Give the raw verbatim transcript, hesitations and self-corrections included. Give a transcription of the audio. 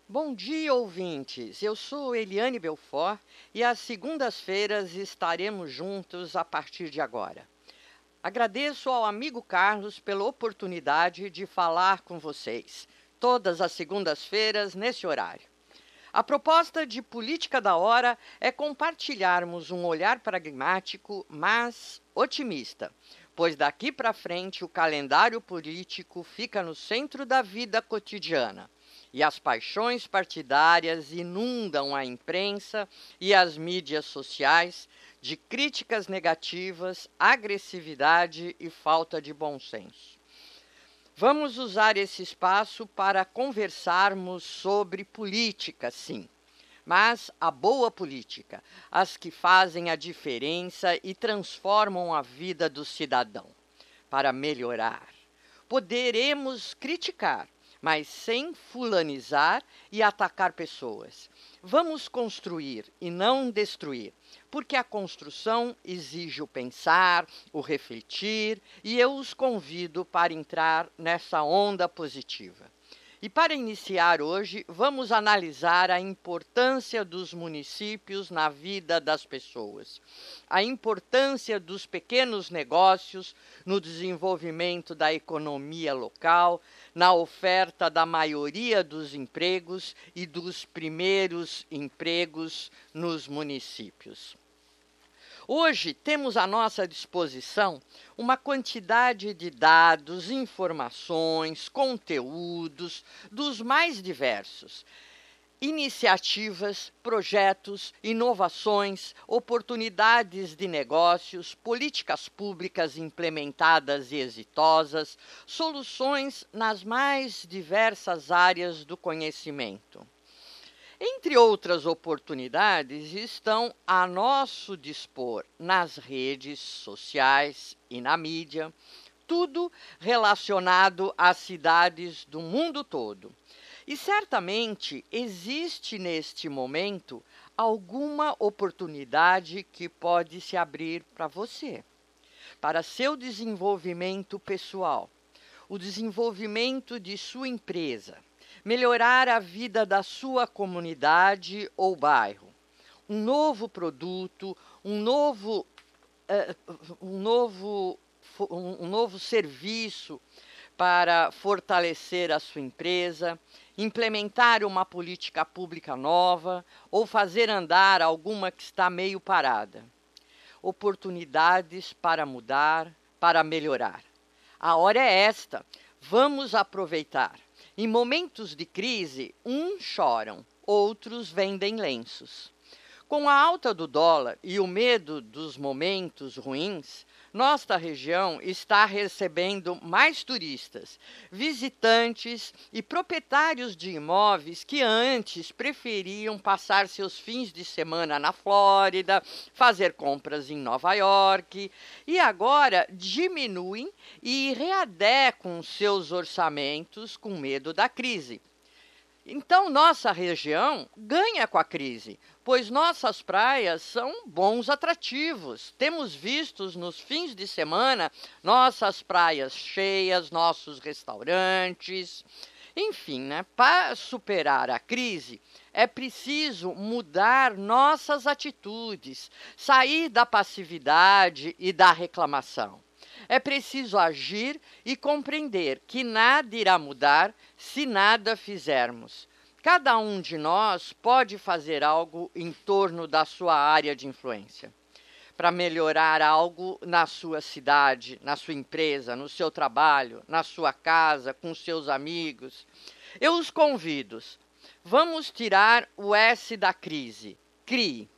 Bom dia, ouvintes. Eu sou Eliane Belfort e às segundas-feiras estaremos juntos a partir de agora. Agradeço ao amigo Carlos pela oportunidade de falar com vocês, todas as segundas-feiras nesse horário. A proposta de Política da Hora é compartilharmos um olhar pragmático, mas otimista, pois daqui para frente o calendário político fica no centro da vida cotidiana e as paixões partidárias inundam a imprensa e as mídias sociais de críticas negativas, agressividade e falta de bom senso. Vamos usar esse espaço para conversarmos sobre política, sim, mas a boa política, as que fazem a diferença e transformam a vida do cidadão. Para melhorar, poderemos criticar, mas sem fulanizar e atacar pessoas. Vamos construir e não destruir, porque a construção exige o pensar, o refletir, e eu os convido para entrar nessa onda positiva. E para iniciar hoje, vamos analisar a importância dos municípios na vida das pessoas, a importância dos pequenos negócios no desenvolvimento da economia local, na oferta da maioria dos empregos e dos primeiros empregos nos municípios. Hoje temos à nossa disposição uma quantidade de dados, informações, conteúdos dos mais diversos. Iniciativas, projetos, inovações, oportunidades de negócios, políticas públicas implementadas e exitosas, soluções nas mais diversas áreas do conhecimento. Entre outras oportunidades, estão a nosso dispor nas redes sociais e na mídia, tudo relacionado às cidades do mundo todo. E certamente existe neste momento alguma oportunidade que pode se abrir para você, para seu desenvolvimento pessoal, o desenvolvimento de sua empresa, melhorar a vida da sua comunidade ou bairro, um novo produto, um novo, uh, um novo, um novo serviço para fortalecer a sua empresa, implementar uma política pública nova ou fazer andar alguma que está meio parada. Oportunidades para mudar, para melhorar. A hora é esta, vamos aproveitar. Em momentos de crise, uns choram, outros vendem lenços. Com a alta do dólar e o medo dos momentos ruins, nossa região está recebendo mais turistas, visitantes e proprietários de imóveis que antes preferiam passar seus fins de semana na Flórida, fazer compras em Nova York e agora diminuem e readequam seus orçamentos com medo da crise. Então, nossa região ganha com a crise, pois nossas praias são bons atrativos. Temos vistos nos fins de semana nossas praias cheias, nossos restaurantes. Enfim, né, para superar a crise, é preciso mudar nossas atitudes, sair da passividade e da reclamação. É preciso agir e compreender que nada irá mudar se nada fizermos. Cada um de nós pode fazer algo em torno da sua área de influência, para melhorar algo na sua cidade, na sua empresa, no seu trabalho, na sua casa, com seus amigos. Eu os convido, vamos tirar o S da crise. Crie.